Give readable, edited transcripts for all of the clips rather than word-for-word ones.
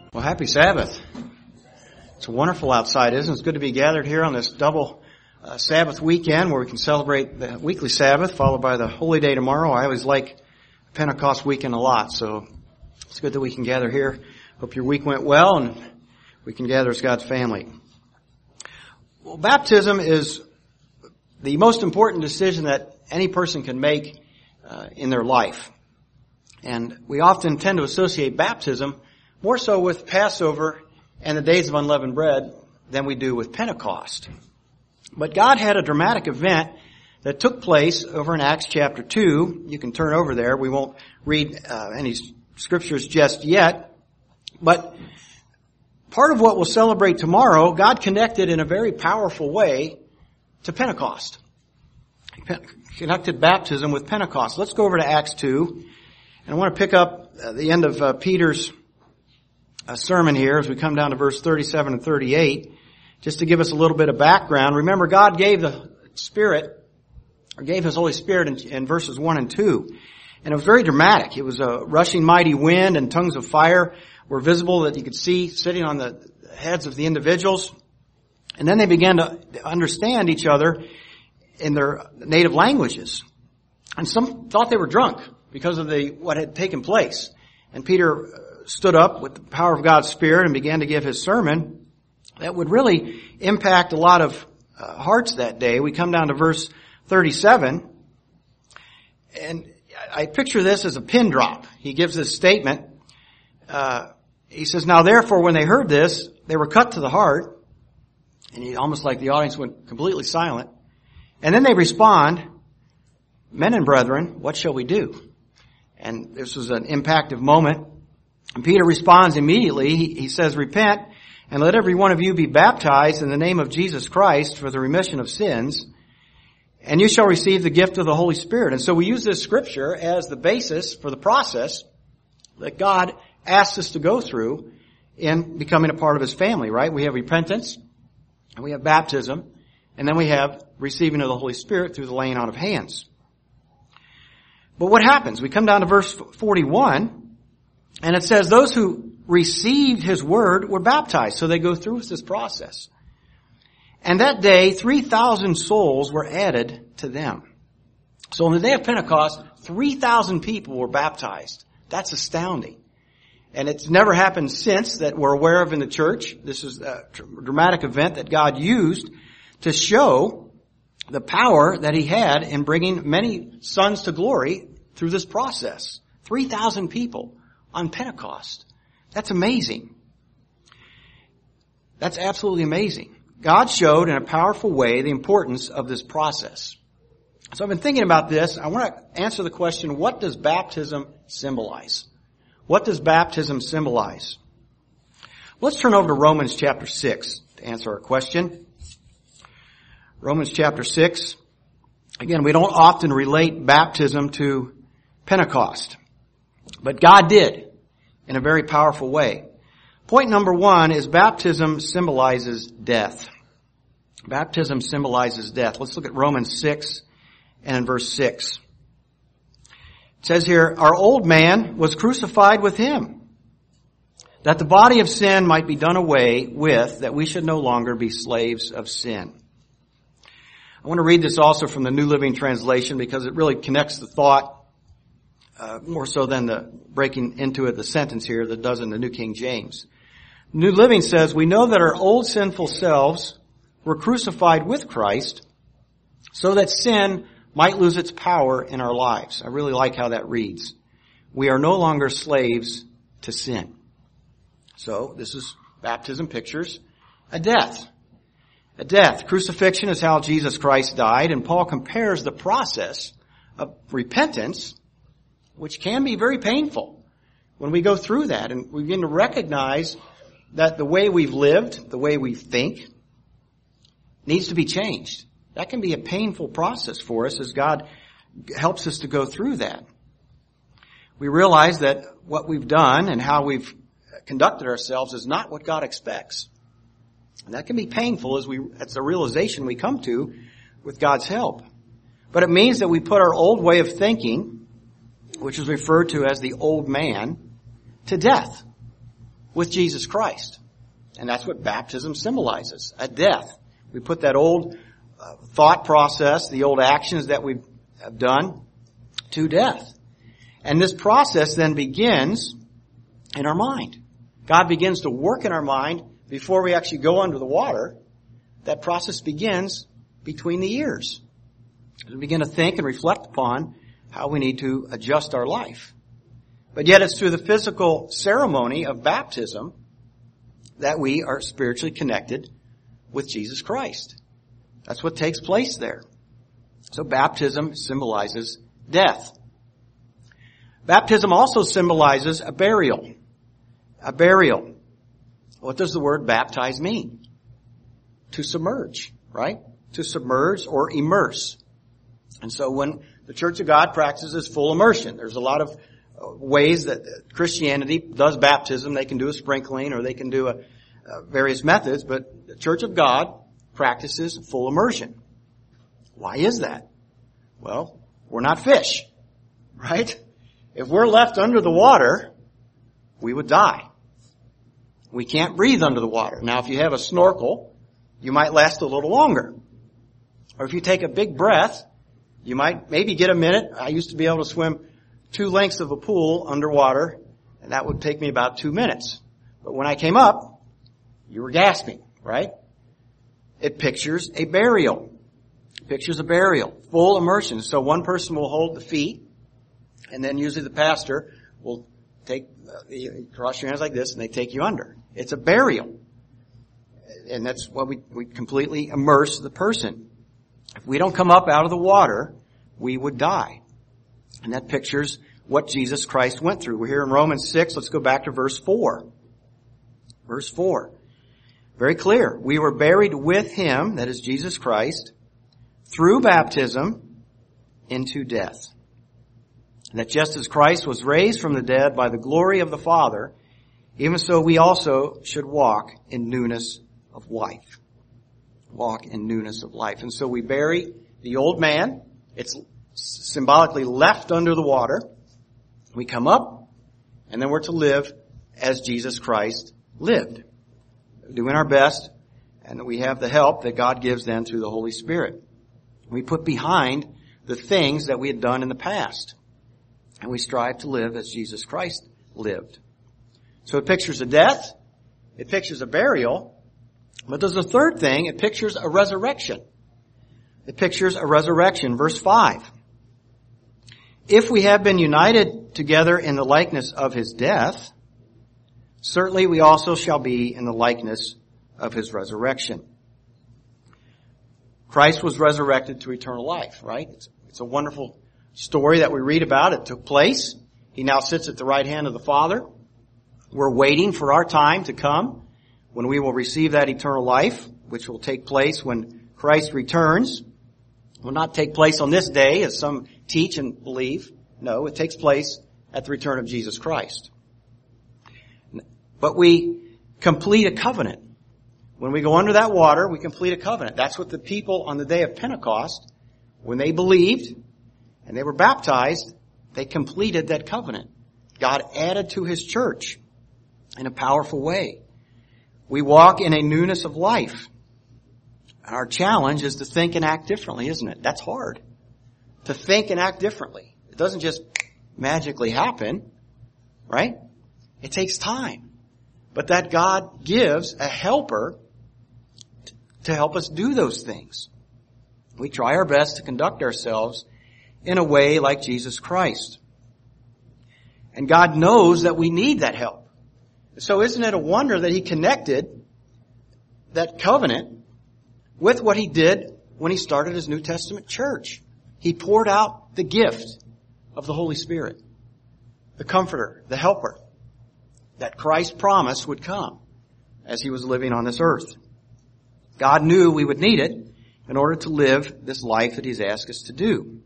Well, happy Sabbath. It's wonderful outside, isn't it? It's good to be gathered here on this double Sabbath weekend where we can celebrate the weekly Sabbath followed by the holy day tomorrow. I always like Pentecost weekend a lot, so it's good that we can gather here. Hope your week went well and we can gather as God's family. Well, baptism is the most important decision that any person can make in their life. And we often tend to associate baptism more so with Passover and the days of unleavened bread than we do with Pentecost. But God had a dramatic event that took place over in Acts chapter 2. You can turn over there. We won't read any scriptures just yet. But part of what we'll celebrate tomorrow, God connected in a very powerful way to Pentecost. He connected baptism with Pentecost. Let's go over to Acts 2. And I want to pick up the end of Peter's sermon here as we come down to verse 37 and 38, just to give us a little bit of background. Remember, God gave the Spirit, or gave His Holy Spirit in verses 1 and 2. And it was very dramatic. It was a rushing mighty wind and tongues of fire were visible that you could see sitting on the heads of the individuals. And then they began to understand each other in their native languages. And some thought they were drunk because of what had taken place. And Peter stood up with the power of God's Spirit and began to give his sermon that would really impact a lot of hearts that day. We come down to verse 37, and I picture this as a pin drop. He gives this statement. He says, "Now therefore, when they heard this, they were cut to the heart," and almost like the audience went completely silent. And then they respond, "Men and brethren, what shall we do?" And this was an impactful moment. And Peter responds immediately. He says, "Repent, and let every one of you be baptized in the name of Jesus Christ for the remission of sins, and you shall receive the gift of the Holy Spirit." And so we use this scripture as the basis for the process that God asks us to go through in becoming a part of His family, right? We have repentance, and we have baptism, and then we have receiving of the Holy Spirit through the laying on of hands. But what happens? We come down to verse 41, and it says, those who received His word were baptized. So they go through with this process. And that day, 3,000 souls were added to them. So on the day of Pentecost, 3,000 people were baptized. That's astounding. And it's never happened since that we're aware of in the church. This is a dramatic event that God used to show the power that He had in bringing many sons to glory through this process. 3,000 people on Pentecost. That's amazing. That's absolutely amazing. God showed in a powerful way the importance of this process. So I've been thinking about this. I want to answer the question, what does baptism symbolize? What does baptism symbolize? Let's turn over to Romans chapter 6 to answer our question. Romans chapter 6. Again, we don't often relate baptism to Pentecost, but God did in a very powerful way. Point number 1 is baptism symbolizes death. Baptism symbolizes death. Let's look at Romans 6 and in verse 6. It says here, our old man was crucified with Him, that the body of sin might be done away with, that we should no longer be slaves of sin. I want to read this also from the New Living Translation because it really connects the thought more so than the breaking into it, the sentence here that does in the New King James. New Living says, we know that our old sinful selves were crucified with Christ so that sin might lose its power in our lives. I really like how that reads. We are no longer slaves to sin. So this is baptism pictures a death. A death. Crucifixion is how Jesus Christ died, and Paul compares the process of repentance, which can be very painful when we go through that and we begin to recognize that the way we've lived, the way we think, needs to be changed. That can be a painful process for us as God helps us to go through that. We realize that what we've done and how we've conducted ourselves is not what God expects. And that can be painful that's a realization we come to with God's help. But it means that we put our old way of thinking, which is referred to as the old man, to death. with Jesus Christ. And that's what baptism symbolizes, a death. We put that old thought process, the old actions that we've done, to death. And this process then begins in our mind. God begins to work in our mind before we actually go under the water. That process begins between the ears. We begin to think and reflect upon how we need to adjust our life. But yet it's through the physical ceremony of baptism that we are spiritually connected with Jesus Christ. That's what takes place there. So baptism symbolizes death. Baptism also symbolizes a burial. A burial. What does the word baptize mean? To submerge, right? To submerge or immerse. And so when the Church of God practices full immersion, there's a lot of ways that Christianity does baptism. They can do a sprinkling or they can do various methods, but the Church of God practices full immersion. Why is that? Well, we're not fish, right? If we're left under the water, we would die. We can't breathe under the water. Now, if you have a snorkel, you might last a little longer. Or if you take a big breath, you might maybe get a minute. I used to be able to swim 2 lengths of a pool underwater, and that would take me about 2 minutes. But when I came up, you were gasping, right? It pictures a burial. It pictures a burial. Full immersion. So one person will hold the feet, and then usually the pastor will cross your hands like this, and they take you under. It's a burial. And that's what we completely immerse the person. If we don't come up out of the water, we would die. And that pictures what Jesus Christ went through. We're here in Romans 6. Let's go back to verse 4. Verse 4. Very clear. We were buried with Him, that is Jesus Christ, through baptism into death. And that just as Christ was raised from the dead by the glory of the Father, even so we also should walk in newness of life. Walk in newness of life. And so we bury the old man. It's symbolically left under the water. We come up, and then we're to live as Jesus Christ lived. Doing our best, and we have the help that God gives then through the Holy Spirit. We put behind the things that we had done in the past. And we strive to live as Jesus Christ lived. So it pictures a death. It pictures a burial. But there's a third thing. It pictures a resurrection. It pictures a resurrection. Verse 5. If we have been united together in the likeness of His death, certainly we also shall be in the likeness of His resurrection. Christ was resurrected to eternal life, right? It's a wonderful story that we read about. It took place. He now sits at the right hand of the Father. We're waiting for our time to come when we will receive that eternal life, which will take place when Christ returns. It will not take place on this day, as some teach and believe. No, it takes place at the return of Jesus Christ. But we complete a covenant. When we go under that water, we complete a covenant. That's what the people on the day of Pentecost, when they believed and they were baptized, they completed that covenant. God added to His church in a powerful way. We walk in a newness of life. Our challenge is to think and act differently, isn't it? That's hard. To think and act differently. It doesn't just magically happen, right? It takes time. But that God gives a helper to help us do those things. We try our best to conduct ourselves in a way like Jesus Christ. And God knows that we need that help. So isn't it a wonder that He connected that covenant with what He did when He started His New Testament church? He poured out the gift of the Holy Spirit, the Comforter, the Helper, that Christ promised would come as He was living on this earth. God knew we would need it in order to live this life that He's asked us to do.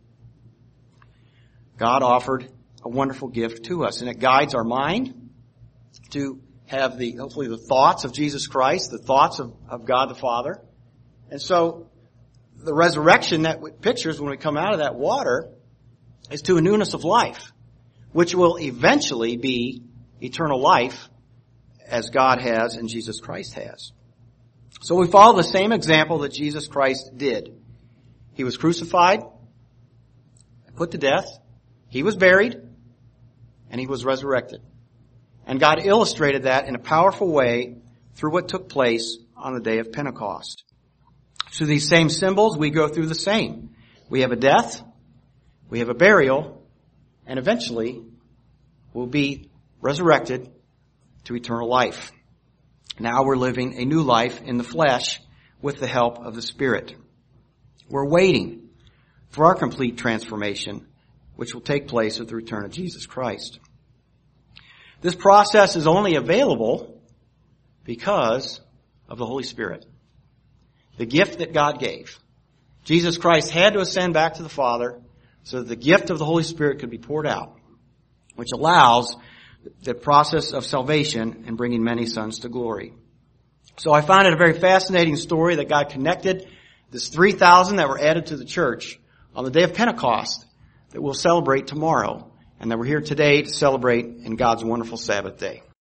God offered a wonderful gift to us, and it guides our mind to have hopefully the thoughts of Jesus Christ, the thoughts of God the Father. And so the resurrection that it pictures when we come out of that water is to a newness of life, which will eventually be eternal life as God has and Jesus Christ has. So we follow the same example that Jesus Christ did. He was crucified, put to death, he was buried, and he was resurrected. And God illustrated that in a powerful way through what took place on the day of Pentecost. Through these same symbols, we go through the same. We have a death, we have a burial, and eventually we'll be resurrected to eternal life. Now we're living a new life in the flesh with the help of the Spirit. We're waiting for our complete transformation, which will take place at the return of Jesus Christ. This process is only available because of the Holy Spirit, the gift that God gave. Jesus Christ had to ascend back to the Father so that the gift of the Holy Spirit could be poured out, which allows the process of salvation and bringing many sons to glory. So I find it a very fascinating story that God connected this 3,000 that were added to the church on the day of Pentecost that we'll celebrate tomorrow, and that we're here today to celebrate in God's wonderful Sabbath day.